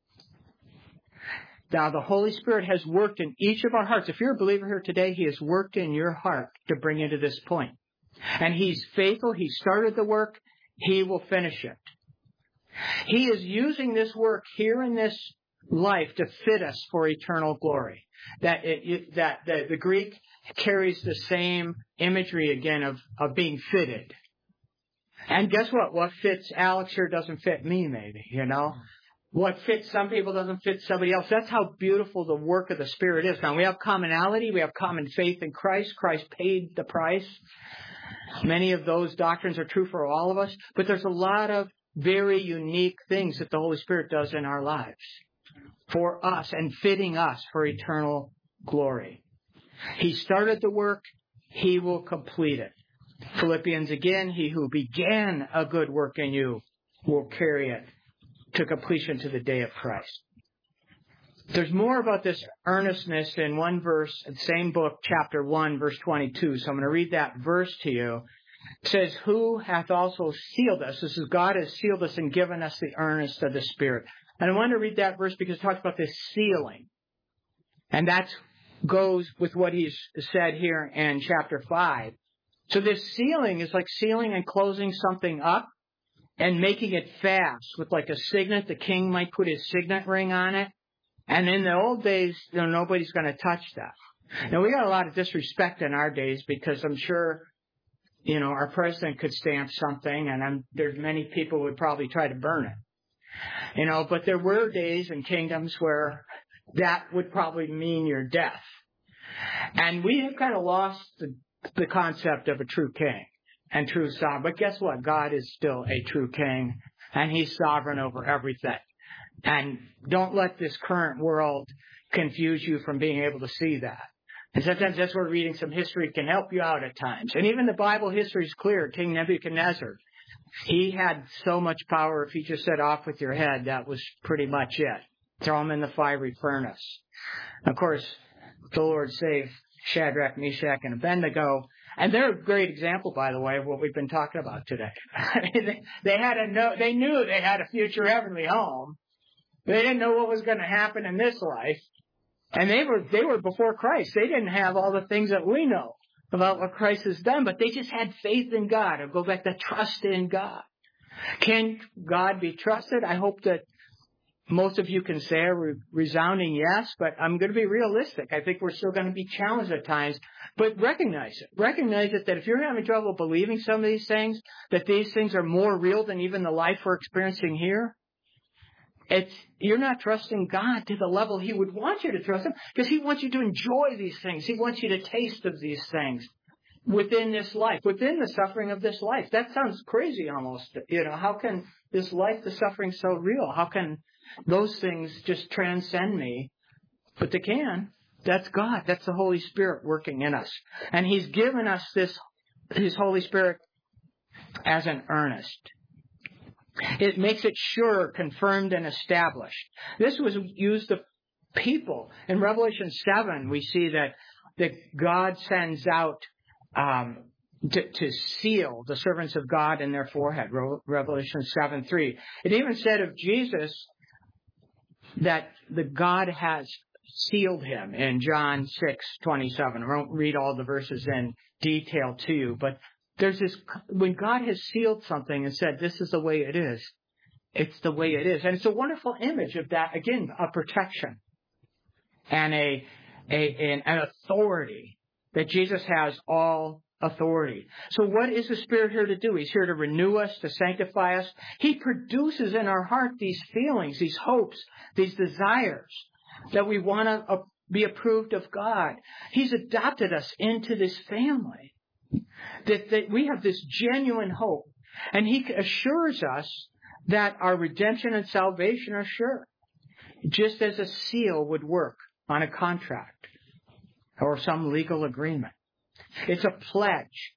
Now, the Holy Spirit has worked in each of our hearts. If you're a believer here today, He has worked in your heart to bring you to this point. And He's faithful. He started the work. He will finish it. He is using this work here in this life to fit us for eternal glory. The Greek carries the same imagery again of being fitted. And guess what? What fits Alex here doesn't fit me, maybe, What fits some people doesn't fit somebody else. That's how beautiful the work of the Spirit is. Now, we have commonality. We have common faith in Christ. Christ paid the price. Many of those doctrines are true for all of us. But there's a lot of very unique things that the Holy Spirit does in our lives for us and fitting us for eternal glory. He started the work. He will complete it. Philippians again, He who began a good work in you will carry it to completion to the day of Christ. There's more about this earnestness in one verse, in the same book, chapter 1, verse 22. So I'm going to read that verse to you. It says, who hath also sealed us? This is God has sealed us and given us the earnest of the Spirit. And I want to read that verse because it talks about this sealing. And that goes with what he's said here in chapter 5. So this sealing is like sealing and closing something up and making it fast with like a signet. The king might put his signet ring on it. And in the old days, nobody's going to touch that. Now, we got a lot of disrespect in our days because I'm sure, our president could stamp something, and there's many people who would probably try to burn it. But there were days and kingdoms where that would probably mean your death. And we have kind of lost the concept of a true king and true sovereign. But guess what? God is still a true king, and he's sovereign over everything. And don't let this current world confuse you from being able to see that. And sometimes that's where reading some history can help you out at times. And even the Bible history is clear. King Nebuchadnezzar, he had so much power. If he just said off with your head, that was pretty much it. Throw him in the fiery furnace. Of course, the Lord saved Shadrach, Meshach, and Abednego. And they're a great example, by the way, of what we've been talking about today. They knew they had a future heavenly home. They didn't know what was going to happen in this life. And they were before Christ. They didn't have all the things that we know about what Christ has done, but they just had faith in God, or go back to trust in God. Can God be trusted? I hope that most of you can say a resounding yes, but I'm going to be realistic. I think we're still going to be challenged at times, but recognize it. Recognize it that if you're having trouble believing some of these things, that these things are more real than even the life we're experiencing here, you're not trusting God to the level he would want you to trust him, because he wants you to enjoy these things. He wants you to taste of these things within this life, within the suffering of this life. That sounds crazy almost. How can this life, the suffering, so real? How can those things just transcend me? But they can. That's God. That's the Holy Spirit working in us. And he's given us his Holy Spirit as an earnest. It makes it sure, confirmed, and established. This was used of people. In Revelation 7, we see that God sends out to seal the servants of God in their forehead. Revelation 7:3. It even said of Jesus that the God has sealed him in John 6:27. I won't read all the verses in detail to you, but there's this, when God has sealed something and said, this is the way it is, it's the way it is. And it's a wonderful image of that, again, a protection and an authority, that Jesus has all authority. So what is the Spirit here to do? He's here to renew us, to sanctify us. He produces in our heart these feelings, these hopes, these desires that we want to be approved of God. He's adopted us into this family. That we have this genuine hope. And he assures us that our redemption and salvation are sure. Just as a seal would work on a contract or some legal agreement. It's a pledge.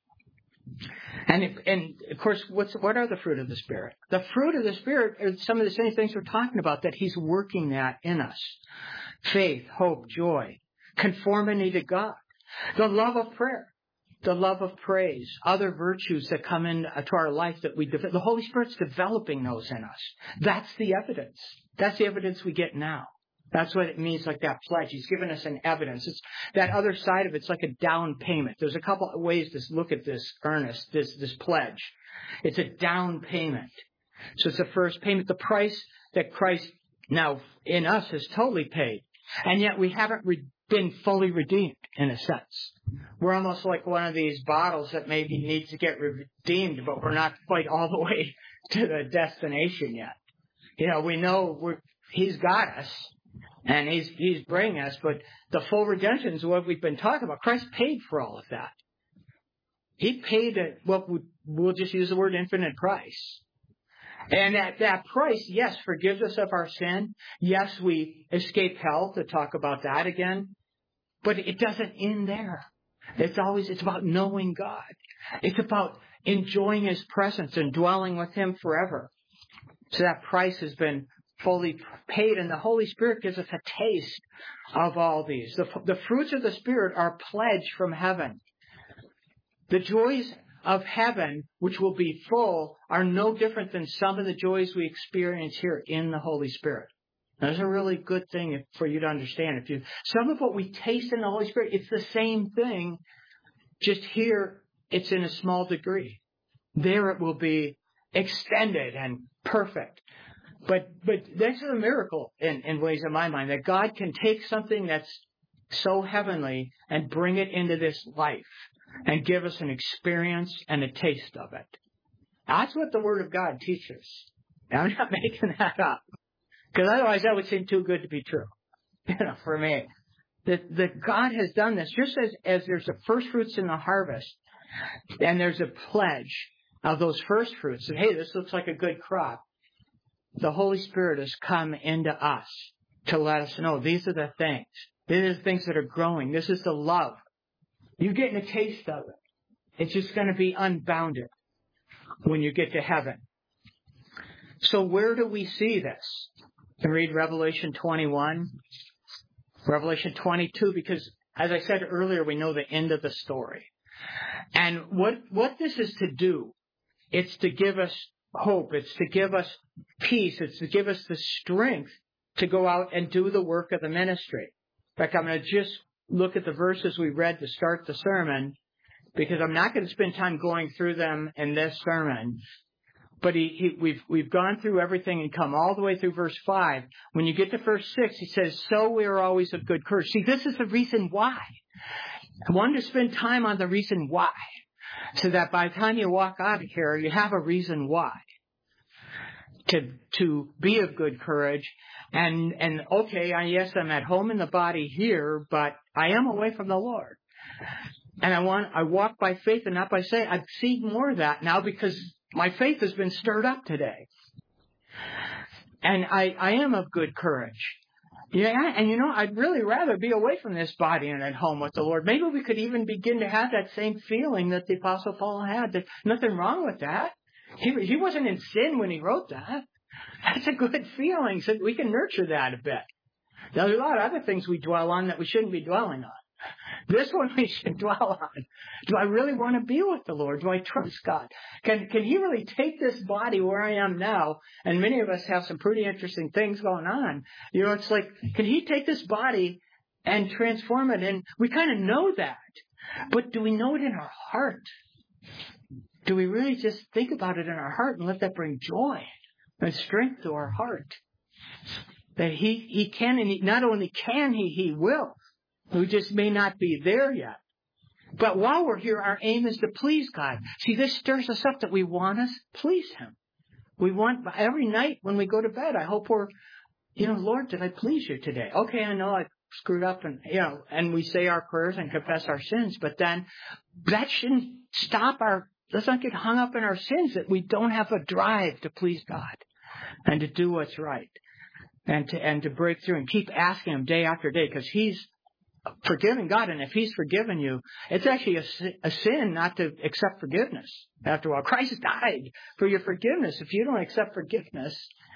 And of course, what are the fruit of the Spirit? The fruit of the Spirit are some of the same things we're talking about, that he's working that in us. Faith, hope, joy, conformity to God, the love of prayer, the love of praise, other virtues that come into our life that we develop. The Holy Spirit's developing those in us. That's the evidence. That's the evidence we get now. That's what it means, like that pledge. He's given us an evidence. It's that other side of it's like a down payment. There's a couple of ways to look at this earnest, this pledge. It's a down payment. So it's the first payment. The price that Christ now in us has totally paid. And yet we haven't been fully redeemed, in a sense. We're almost like one of these bottles that maybe needs to get redeemed, but we're not quite all the way to the destination yet. We know he's got us. And he's bringing us, but the full redemption is what we've been talking about. Christ paid for all of that. He paid we'll just use the word infinite price. And that price, yes, forgives us of our sin. Yes, we escape hell, to talk about that again. But it doesn't end there. It's about knowing God. It's about enjoying his presence and dwelling with him forever. So that price has been fully paid, and the Holy Spirit gives us a taste of all these. The fruits of the Spirit are pledged from heaven. The joys of heaven, which will be full, are no different than some of the joys we experience here in the Holy Spirit. That's a really good thing for you to understand. Some of what we taste in the Holy Spirit, it's the same thing, just here it's in a small degree. There it will be extended and perfect. But this is a miracle in ways in my mind, that God can take something that's so heavenly and bring it into this life and give us an experience and a taste of it. That's what the Word of God teaches. I'm not making that up, because otherwise that would seem too good to be true, for me. That God has done this, just as there's the first fruits in the harvest, and there's a pledge of those first fruits, that, hey, this looks like a good crop. The Holy Spirit has come into us to let us know these are the things. These are the things that are growing. This is the love. You're getting a taste of it. It's just going to be unbounded when you get to heaven. So where do we see this? You can read Revelation 21, Revelation 22, because as I said earlier, we know the end of the story. And what this is to do, it's to give us hope. It's to give us peace. It's to give us the strength to go out and do the work of the ministry. In fact, I'm going to just look at the verses we read to start the sermon, because I'm not going to spend time going through them in this sermon. But we've gone through everything and come all the way through verse 5. When you get to verse 6, he says, so we are always of good courage. See, this is the reason why. I wanted to spend time on the reason why, so that by the time you walk out of here, you have a reason why to be of good courage. And okay, yes, I'm at home in the body here, but I am away from the Lord. And I walk by faith and not by sight. I see more of that now because my faith has been stirred up today. And I am of good courage. Yeah, and I'd really rather be away from this body and at home with the Lord. Maybe we could even begin to have that same feeling that the Apostle Paul had. There's nothing wrong with that. He wasn't in sin when he wrote that. That's a good feeling. So we can nurture that a bit. Now, there's a lot of other things we dwell on that we shouldn't be dwelling on. This one we should dwell on. Do I really want to be with the Lord? Do I trust God? Can He really take this body where I am now? And many of us have some pretty interesting things going on. It's like, can He take this body and transform it? And we kind of know that. But do we know it in our heart? Do we really just think about it in our heart and let that bring joy and strength to our heart? That He can, and not only can He will. We just may not be there yet. But while we're here, our aim is to please God. See, this stirs us up that we want to please Him. We want, every night when we go to bed, I hope we're, Lord, did I please You today? Okay, I know I screwed up and we say our prayers and confess our sins, but then that shouldn't stop let's not get hung up in our sins, that we don't have a drive to please God and to do what's right and to break through and keep asking Him day after day, because He's forgiving God, and if He's forgiven you, it's actually a sin not to accept forgiveness. After all, Christ died for your forgiveness. If you don't accept forgiveness,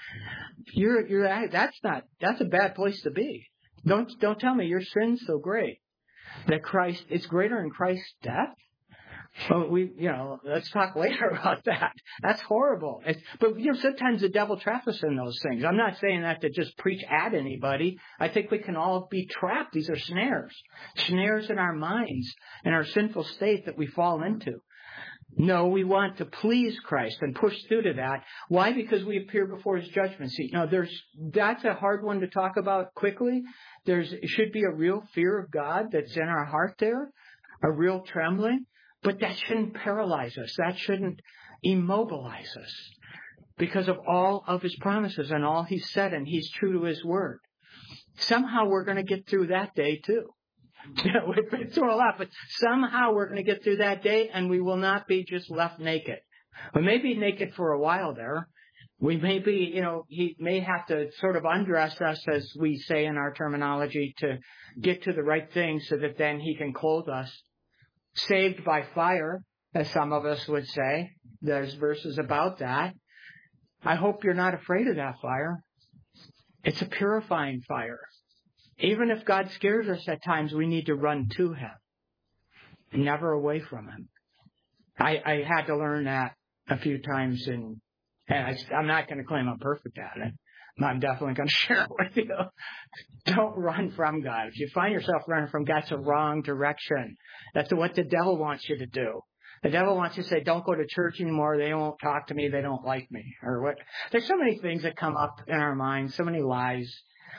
that's a bad place to be. Don't tell me your sin's so great that it's greater in Christ's death. Well, let's talk later about that. That's horrible. But sometimes the devil traps us in those things. I'm not saying that to just preach at anybody. I think we can all be trapped. These are snares in our minds, in our sinful state that we fall into. No, we want to please Christ and push through to that. Why? Because we appear before His judgment seat. Now, that's a hard one to talk about quickly. There should be a real fear of God that's in our heart there, a real trembling. But that shouldn't paralyze us. That shouldn't immobilize us, because of all of His promises and all He's said, and He's true to His word. Somehow we're going to get through that day too. We've been through a lot, but somehow we're going to get through that day, and we will not be just left naked. We may be naked for a while there. We may be, He may have to sort of undress us, as we say in our terminology, to get to the right thing so that then He can clothe us. Saved by fire, as some of us would say. There's verses about that. I hope you're not afraid of that fire. It's a purifying fire. Even if God scares us at times, we need to run to Him, never away from Him. I had to learn that a few times, and I'm not going to claim I'm perfect at it. I'm definitely going to share it with you. Don't run from God. If you find yourself running from God, it's the wrong direction. That's what the devil wants you to do. The devil wants you to say, don't go to church anymore. They won't talk to me. They don't like me. Or what? There's so many things that come up in our minds, so many lies.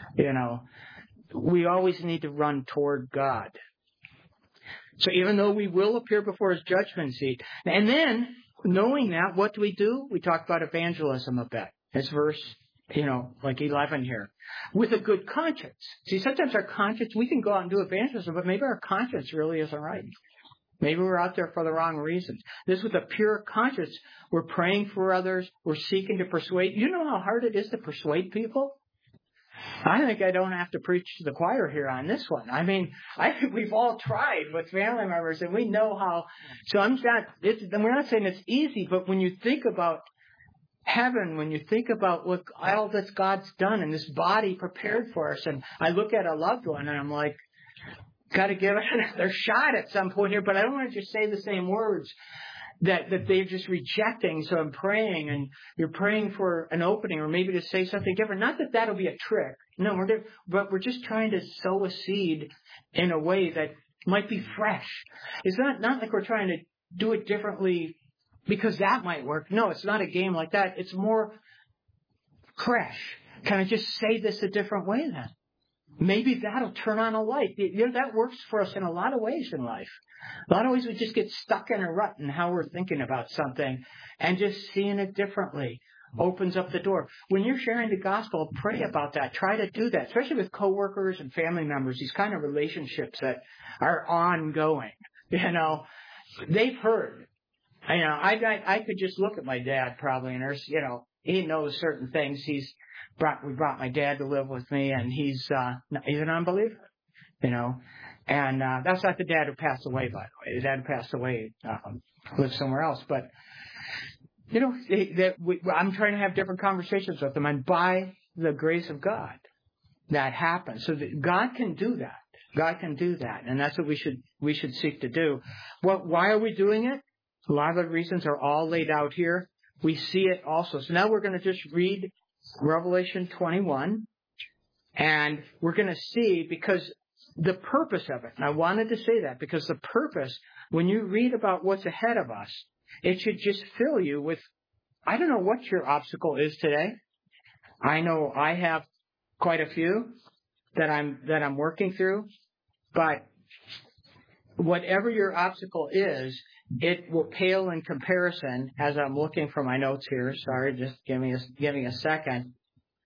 We always need to run toward God. So even though we will appear before his judgment seat, and then knowing that, what do? We talk about evangelism a bit. It's verse, like 11 here. With a good conscience. See, sometimes our conscience, we can go out and do evangelism, but maybe our conscience really isn't right. Maybe we're out there for the wrong reasons. This with a pure conscience. We're praying for others. We're seeking to persuade. You know how hard it is to persuade people? I think I don't have to preach to the choir here on this one. I think we've all tried with family members, and we know how. So we're not saying it's easy, but when you think about heaven, when you think about what all that God's done and this body prepared for us, and I look at a loved one and I'm like, got to give it another shot at some point here, but I don't want to just say the same words that they're just rejecting. So I'm praying, and you're praying for an opening, or maybe to say something different. Not that that'll be a trick. No, but we're just trying to sow a seed in a way that might be fresh. It's not like we're trying to do it differently because that might work. No, it's not a game like that. It's more fresh. Can I just say this a different way then? Maybe that'll turn on a light. That works for us in a lot of ways in life. A lot of ways we just get stuck in a rut in how we're thinking about something, and just seeing it differently opens up the door. When you're sharing the gospel, pray about that. Try to do that, especially with coworkers and family members, these kind of relationships that are ongoing. They've heard. I could just look at my dad probably, and there's, he knows certain things. We brought my dad to live with me, and he's an unbeliever, and that's not the dad who passed away, by the way. The dad who passed away lives somewhere else, but I'm trying to have different conversations with them, and by the grace of God, that happens. So that God can do that. God can do that, and that's what we should seek to do. Why are we doing it? A lot of the reasons are all laid out here. We see it also. So now we're going to just read Revelation 21, and we're going to see, because the purpose of it, and I wanted to say that, because the purpose, when you read about what's ahead of us, it should just fill you with, I don't know what your obstacle is today. I know I have quite a few that I'm working through, but whatever your obstacle is, it will pale in comparison. As I'm looking for my notes here, sorry, just give me a second.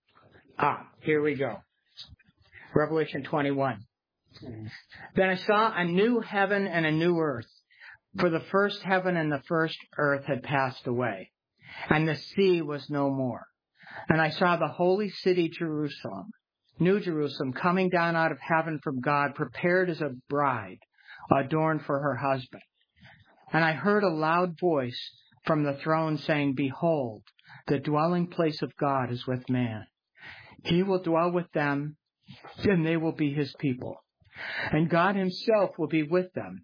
Here we go. Revelation 21. Then I saw a new heaven and a new earth, for the first heaven and the first earth had passed away, and the sea was no more. And I saw the holy city Jerusalem, New Jerusalem, coming down out of heaven from God, prepared as a bride, adorned for her husband. And I heard a loud voice from the throne saying, Behold, the dwelling place of God is with man. He will dwell with them, and they will be his people. And God himself will be with them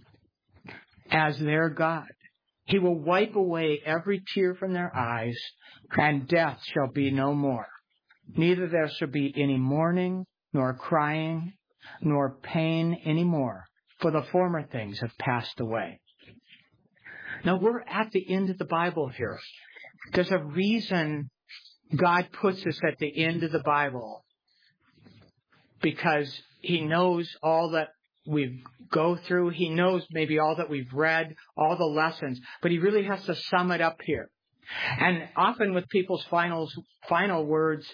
as their God. He will wipe away every tear from their eyes, and death shall be no more. Neither there shall be any mourning, nor crying, nor pain any more, for the former things have passed away. Now we're at the end of the Bible here. There's a reason God puts us at the end of the Bible, because he knows all that we go through. He knows maybe all that we've read, all the lessons, but he really has to sum it up here. And often with people's final words,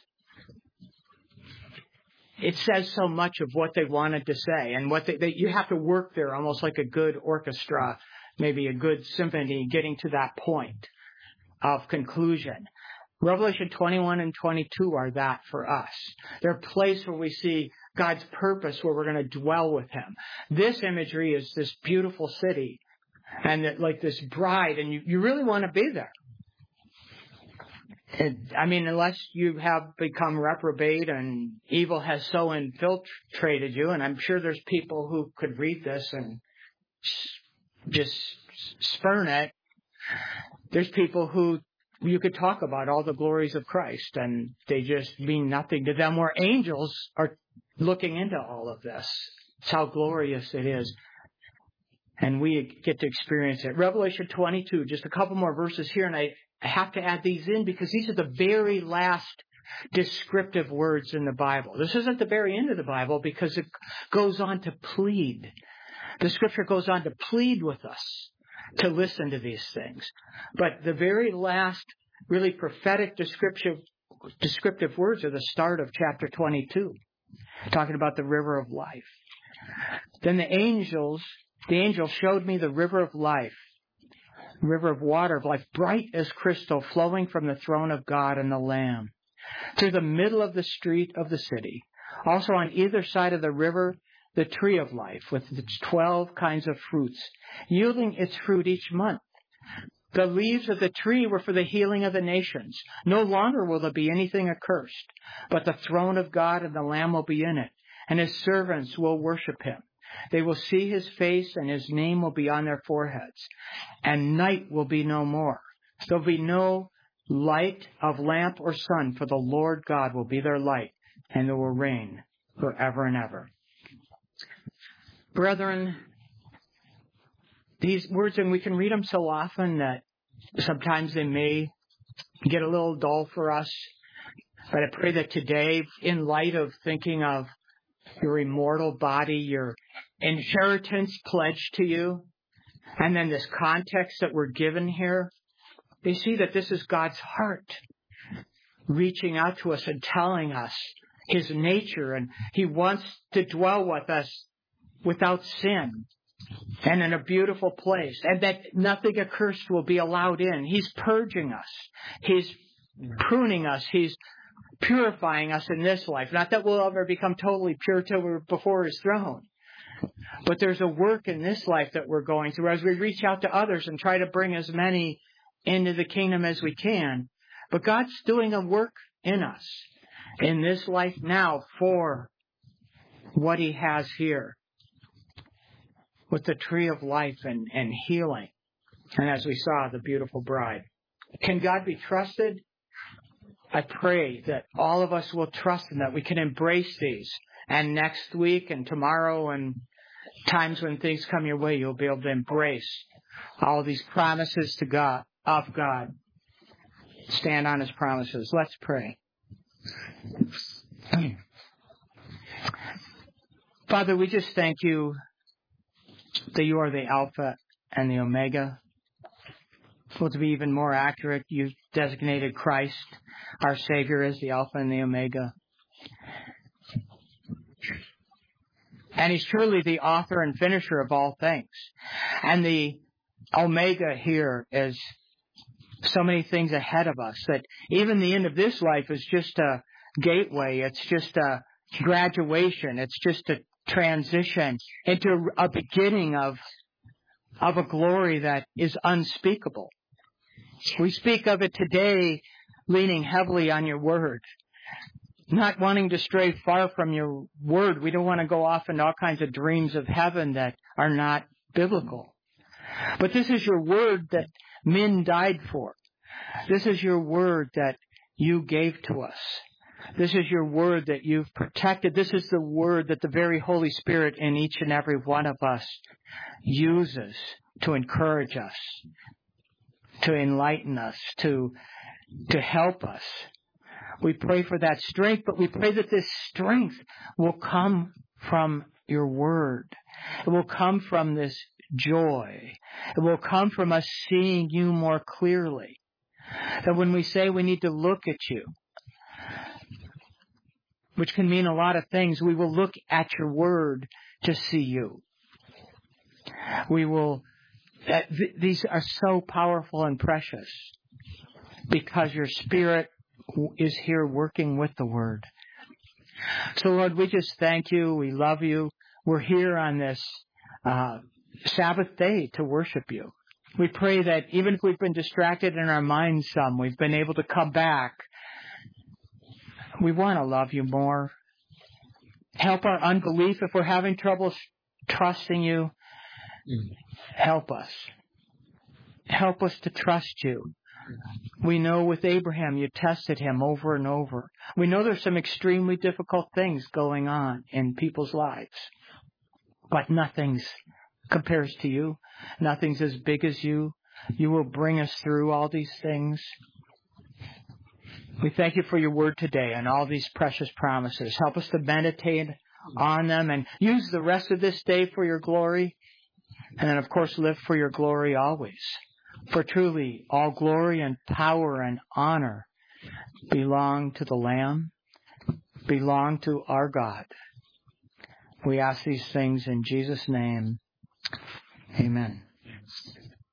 it says so much of what they wanted to say, and what you have to work there almost like a good orchestra, maybe a good symphony, getting to that point of conclusion. Revelation 21 and 22 are that for us. They're a place where we see God's purpose, where we're going to dwell with him. This imagery is this beautiful city, and like this bride, and you really want to be there. Unless you have become reprobate and evil has so infiltrated you, and I'm sure there's people who could read this and just spurn it. There's people who you could talk about all the glories of Christ and they just mean nothing to them, where angels are looking into all of this. It's how glorious it is. And we get to experience it. Revelation 22, just a couple more verses here, and I have to add these in because these are the very last descriptive words in the Bible. This isn't the very end of the Bible because it goes on to plead. The Scripture goes on to plead with us to listen to these things. But the very last really prophetic descriptive words are the start of chapter 22, talking about the river of life. Then the angel showed me the river of life, river of water of life, bright as crystal, flowing from the throne of God and the Lamb, through the middle of the street of the city. Also on either side of the river, the tree of life, with its 12 kinds of fruits, yielding its fruit each month. The leaves of the tree were for the healing of the nations. No longer will there be anything accursed, but the throne of God and the Lamb will be in it, and His servants will worship Him. They will see His face, and His name will be on their foreheads. And night will be no more. There will be no light of lamp or sun, for the Lord God will be their light, and they will reign forever and ever. Brethren, these words, and we can read them so often that sometimes they may get a little dull for us. But I pray that today, in light of thinking of your immortal body, your inheritance pledged to you, and then this context that we're given here, they see that this is God's heart reaching out to us and telling us His nature, and He wants to dwell with us without sin and in a beautiful place, and that nothing accursed will be allowed in. He's purging us. He's pruning us. He's purifying us in this life. Not that we'll ever become totally pure till we're before His throne. But there's a work in this life that we're going through as we reach out to others and try to bring as many into the kingdom as we can. But God's doing a work in us in this life now for what He has here with the tree of life and healing. And as we saw, the beautiful bride. Can God be trusted? I pray that all of us will trust Him, that we can embrace these. And next week and tomorrow and times when things come your way, you'll be able to embrace all these promises to God, of God. Stand on His promises. Let's pray. Father, we just thank You that You are the Alpha and the Omega. Well, to be even more accurate, You've designated Christ, our Savior, as the Alpha and the Omega. And He's truly the author and finisher of all things. And the Omega here is so many things ahead of us that even the end of this life is just a gateway. It's just a graduation. It's just a transition into a beginning of a glory that is unspeakable. We speak of it today, leaning heavily on Your word, not wanting to stray far from Your word. We don't want to go off into all kinds of dreams of heaven that are not biblical. But this is Your word that men died for. This is Your word that You gave to us. This is Your word that You've protected. This is the word that the very Holy Spirit in each and every one of us uses to encourage us, to enlighten us, to help us. We pray for that strength, but we pray that this strength will come from Your word. It will come from this joy. It will come from us seeing You more clearly. That when we say we need to look at You, which can mean a lot of things, we will look at Your word to see You. We will. These are so powerful and precious because Your Spirit is here working with the word. So Lord, we just thank You. We love You. We're here on this Sabbath day to worship You. We pray that even if we've been distracted in our minds some, we've been able to come back. We want to love You more. Help our unbelief if we're having trouble trusting You. Help us. Help us to trust You. We know with Abraham you tested him over and over. We know there's some extremely difficult things going on in people's lives. But nothing compares to you. Nothing's as big as you. You will bring us through all these things. We thank you for your word today and all these precious promises. Help us to meditate on them and use the rest of this day for your glory. And then, of course, live for your glory always. For truly, all glory and power and honor belong to the Lamb, belong to our God. We ask these things in Jesus' name. Amen.